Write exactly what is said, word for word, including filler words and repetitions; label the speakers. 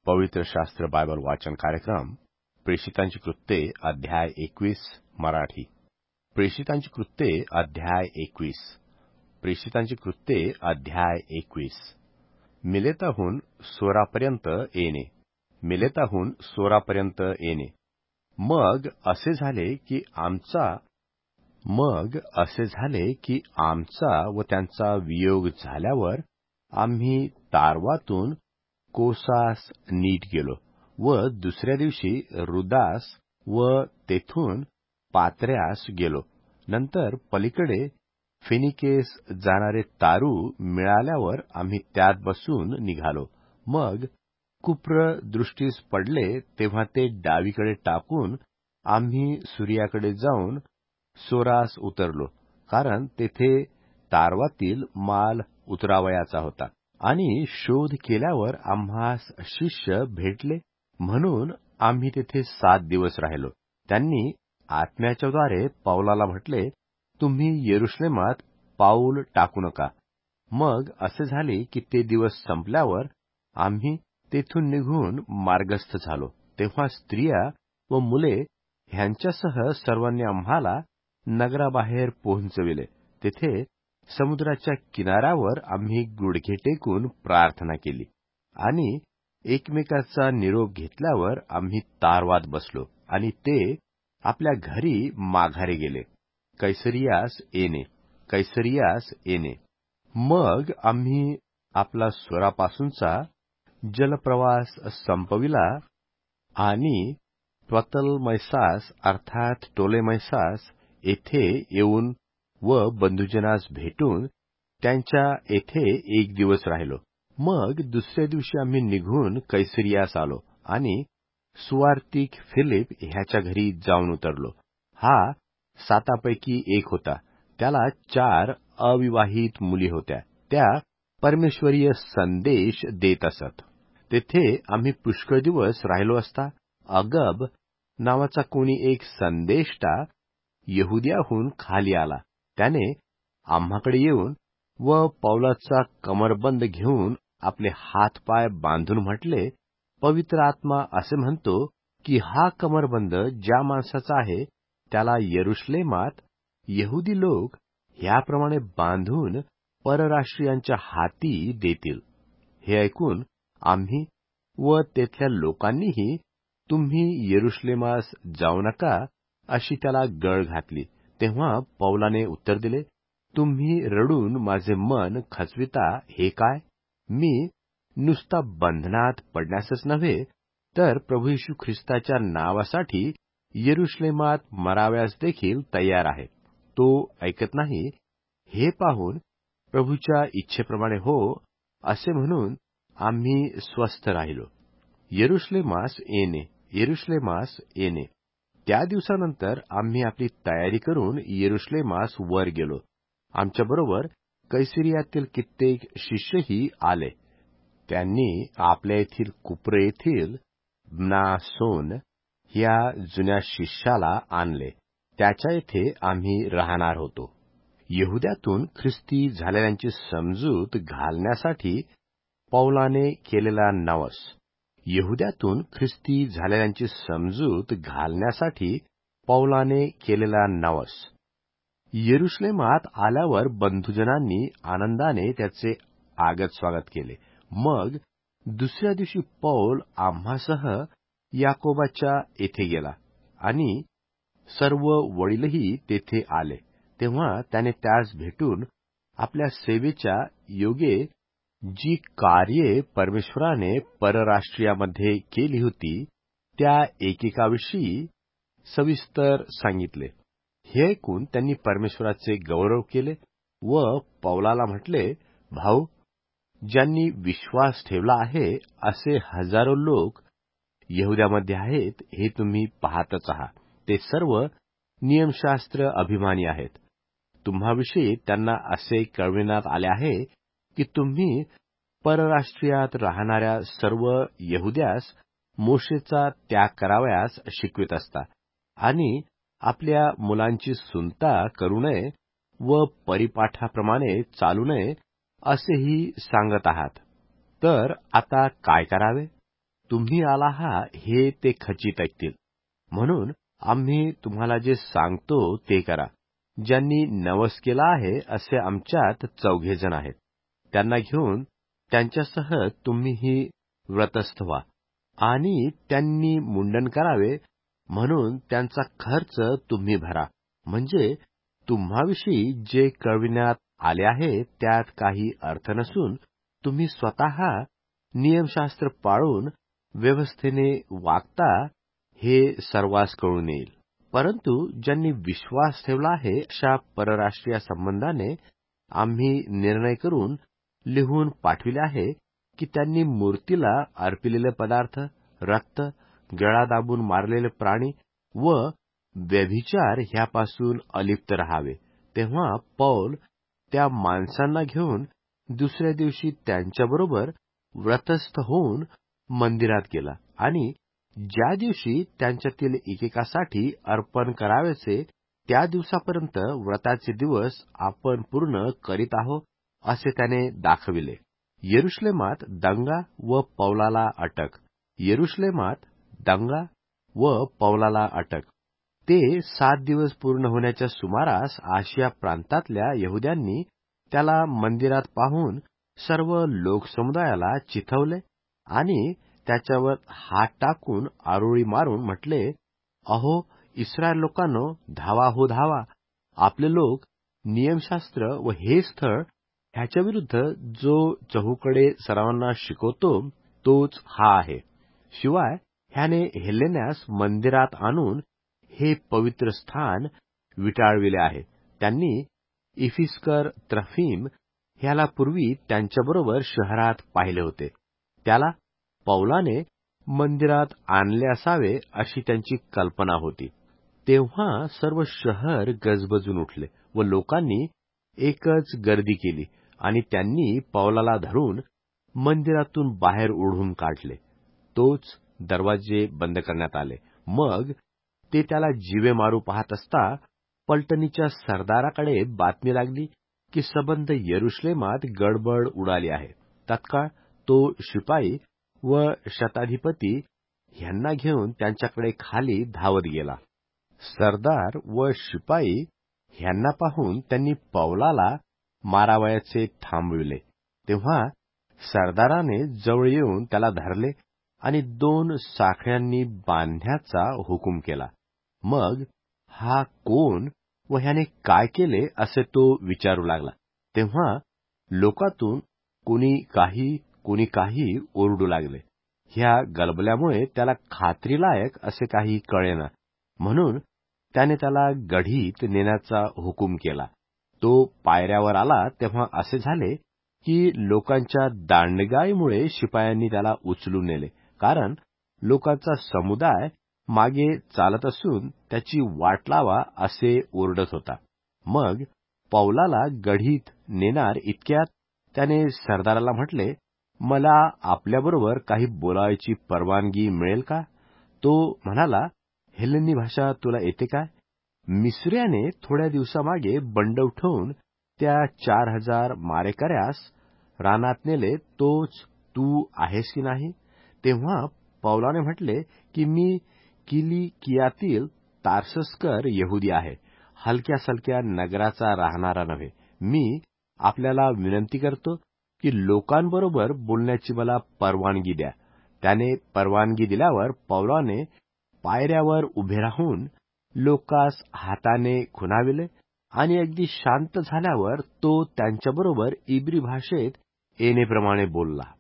Speaker 1: पवित्र शास्त्र बायबल वाचन कार्यक्रम प्रेषितांची कृत्ये अध्याय एकवीस मराठी. प्रेषितांची कृत्ये अध्याय एकवीस. प्रेषितांची कृत्ये अध्याय एकवीस. मिलेताहून सोरापर्यंत येणे. मिलेताहून सोरापर्यंत येणे. मग असे झाले की आमचा मग असे झाले की आमचा व त्यांचा वियोग झाल्यावर आम्ही तारवातून कोसास नीट गेलो व दुसऱ्या दिवशी रुदास व तेथून पात्र्यास गेलो. नंतर पलीकडे फिनिकेस जाणारे तारू मिळाल्यावर आम्ही त्यात बसून निघालो. मग कुप्र दृष्टीस पडले तेव्हा ते डावीकडे टाकून आम्ही सूर्याकडे जाऊन सोरास उतरलो, कारण तेथे तारवातील माल उतरावयाचा होता. आणि शोध केल्यावर आम्हास शिष्य भेटले, म्हणून आम्ही तेथे सात दिवस राहिलो. त्यांनी आत्म्याच्याद्वारे पौलाला म्हटले, तुम्ही यरुशलेमात पाऊल टाकू नका. मग असे झाले की ते दिवस संपल्यावर आम्ही तेथून निघून मार्गस्थ झालो. तेव्हा स्त्रिया व मुले ह्यांच्यासह सर्वांनी आम्हाला नगराबाहेर पोहोचविले. तेथे समुद्राच्या किनाऱ्यावर आम्ही गुडघे टेकून प्रार्थना केली आणि एकमेकाचा निरोप घेतल्यावर आम्ही तारवात बसलो आणि ते आपल्या घरी माघारी गेले. कैसरियास येणे. कैसरियास येणे. मग आम्ही आपला स्वरापासूनचा जलप्रवास संपविला आणि त्वतलमैसास अर्थात टोलेमैसास येथे येऊन व बंधुजनास भेटून त्यांच्या येथे एक दिवस राहिलो. मग दुसऱ्या दिवशी आम्ही निघून कैसरियास आलो आणि सुवार्तिक फिलिप ह्याच्या घरी जाऊन उतरलो. हा सातापैकी एक होता. त्याला चार अविवाहित मुली होत्या. त्या परमेश्वरीय संदेश देत असत. तेथे आम्ही पुष्कळ दिवस राहिलो असता अगब नावाचा कोणी एक संदेष्टा यहुद्याहून खाली आला. त्याने आम्हाकडे येऊन व पौलाचा कमरबंद घेऊन आपले हातपाय बांधून म्हटले, पवित्र आत्मा असे म्हणतो की हा कमरबंद ज्या माणसाचा आहे त्याला यरुशलेमात यहुदी लोक ह्याप्रमाणे बांधून परराष्ट्रीयांच्या हाती देतील. हे ऐकून आम्ही व तेथल्या लोकांनीही तुम्ही यरुशलेमास जाऊ नका अशी त्याला गळ घातली. तेव्हा पौलाने उत्तर दिले, तुम्ही रडून माझे मन खचविता हे काय? मी नुसता बंधनात पडण्यासच नव्हे तर प्रभू येशू ख्रिस्ताच्या नावासाठी यरुशलेमात मराव्यास देखील तयार आहे. तो ऐकत नाही. हे पाहून प्रभूच्या इच्छेप्रमाणे हो असे म्हणून आम्ही स्वस्थ राहिलो. यरुशलेमास येणे. यरुशलेमास येणे. त्या दिवसानंतर आम्ही आपली तयारी करून यरुशलेमास वर गेलो. आमच्याबरोबर कैसरियातील कित्येक शिष्यही आले. त्यांनी आपल्या येथील कुप्र येथील म्नासोन ह्या जुन्या शिष्याला आणले. त्याच्या येथे आम्ही राहणार होतो. यहुद्यातून ख्रिस्ती झालेल्यांची समजूत घालण्यासाठी पौलाने केलेला नवस. यहुद्यातून ख्रिस्ती झालेल्यांची समजूत घालण्यासाठी पौलाने केलेला नवस. यरुशलेमात आल्यावर बंधुजनांनी आनंदाने त्याचे आगत स्वागत केले. मग दुसऱ्या दिवशी पौल आम्हासह याकोबाच्या येथे गेला आणि सर्व वडीलही तेथे आले. तेव्हा त्याने त्यास भेटून आपल्या सेवेच्या योगे जी कार्ये परमेश्वराने परराष्ट्रीयामध्ये केली होती त्या एकेकाविषयी सविस्तर सांगितले. हे ऐकून त्यांनी परमेश्वराचे गौरव केले व पौलाला म्हटले, भाऊ, ज्यांनी विश्वास ठेवला आहे असे हजारो लोक यहुद्यामध्ये आहेत हे तुम्ही पाहतच आहात. ते सर्व नियमशास्त्र अभिमानी आहेत. तुम्हाविषयी त्यांना असे कळविण्यात आले आहे की तुम्ही परराष्ट्रीयात राहणाऱ्या सर्व यहुद्यास मोशेचा त्याग करावयास शिकवित असता आणि आपल्या मुलांची सुनता करू नये व परिपाठाप्रमाणे चालू नये असेही सांगत आहात. तर आता काय करावे? तुम्ही आला आहात हे ते खचित ऐकतील. म्हणून आम्ही तुम्हाला जे सांगतो ते करा. ज्यांनी नवस केला आहे असे आमच्यात चौघे जण आहेत. त्यांना घेऊन त्यांच्यासह तुम्हीही व्रतस्थ व्हा आणि त्यांनी मुंडन करावे म्हणून त्यांचा खर्च तुम्ही भरा. म्हणजे तुम्हाविषयी जे कळविण्यात आले आहे त्यात काही अर्थ नसून तुम्ही स्वतः नियमशास्त्र पाळून व्यवस्थेने वागता हे सर्वांस कळून येईल. परंतु ज्यांनी विश्वास ठेवला आहे अशा परराष्ट्रीय संबंधाने आम्ही निर्णय करून लिहून पाठविले आहे की त्यांनी मूर्तीला अर्पिलेले पदार्थ, रक्त, गळा दाबून मारलेले प्राणी व व्यभिचार ह्यापासून अलिप्त राहावे. तेव्हा पौल त्या माणसांना घेऊन दुसऱ्या दिवशी त्यांच्याबरोबर व्रतस्थ होऊन मंदिरात गेला आणि ज्या दिवशी त्यांच्यातील एकेकासाठी अर्पण करावयाचे त्या दिवसापर्यंत व्रताचे दिवस आपण पूर्ण करीत आहोत असे त्याने दाखविले. यरुशलेमात दंगा व पौलाला अटक. यरुशलेमात दंगा व पौलाला अटक. ते सात दिवस पूर्ण होण्याच्या सुमारास आशिया प्रांतातल्या यहुद्यांनी त्याला मंदिरात पाहून सर्व लोकसमुदायाला चिथवले आणि त्याच्यावर हात टाकून आरोळी मारून म्हटले, अहो इस्रायल लोकांनो, धावा हो धावा. आपले लोक नियमशास्त्र व हे स्थळ ह्याच्या विरुद्ध जो चहूकडे सर्वांना शिकवतो तोच हा आहे. शिवाय ह्याने हेलेन्यास मंदिरात आणून हे पवित्र स्थान विटाळविले आहे. त्यांनी इफिस्कर त्रफीम ह्याला पूर्वी त्यांच्याबरोबर शहरात पाहिले होते. त्याला पौलाने मंदिरात आणले असावे अशी त्यांची कल्पना होती. तेव्हा सर्व शहर गजबजून उठले व लोकांनी एकच गर्दी केली आणि त्यांनी पौलाला धरून मंदिरातून बाहेर ओढून काढले. तोच दरवाजे बंद करण्यात आले. मग ते त्याला जीवे मारू पाहत असता पलटणीच्या सरदाराकडे बातमी लागली की सबंध यरुशलेमात गडबड उडाली आहे. तत्काळ तो शिपाई व शताधिपती ह्यांना घेऊन त्यांच्याकडे खाली धावत गेला. सरदार व शिपाई ह्यांना पाहून त्यांनी पौलाला मारावयाचे थांबविले. तेव्हा सरदाराने जवळ येऊन त्याला धरले आणि दोन साखळ्यांनी बांधण्याचा हुकूम केला. मग हा कोण व ह्याने काय केले असे तो विचारू लागला. तेव्हा लोकातून कोणी काही कोणी काही ओरडू लागले. ह्या गलबल्यामुळे त्याला खात्रीलायक असे काही कळेना, म्हणून त्याने त्याला गढीत नेण्याचा हुकूम केला. तो पायऱ्यावर आला तेव्हा असे झाले की लोकांच्या दांडगाईमुळे शिपायांनी त्याला उचलून नेले, कारण लोकांचा समुदाय मागे चालत असून त्याची वाट लावा असे ओरडत होता. मग पौलाला गढीत नेणार इतक्यात त्याने सरदाराला म्हटले, मला आपल्याबरोबर काही बोलायची परवानगी मिळेल का? तो म्हणाला, हेलेनी भाषा तुला येते काय? मिस्रियाने थोड्या दिवसामागे बंड उठवून त्या चार हजार मारेकऱ्यास रानात नेले, तोच तू आहेस की नाही? तेव्हा पौलाने म्हटले की मी किलिकियातील तार्सस्कर यहुदी आहे, हलक्या सलक्या नगराचा राहणारा नव्हे. मी आपल्याला विनंती करतो की लोकांबरोबर बोलण्याची मला परवानगी द्या. त्याने परवानगी दिल्यावर पौलाने पायऱ्यावर उभे राहून लोकास हाताने खुणाविले आणि अगदी शांत झाल्यावर तो त्यांच्याबरोबर इब्री भाषेत येणेप्रमाणे बोलला.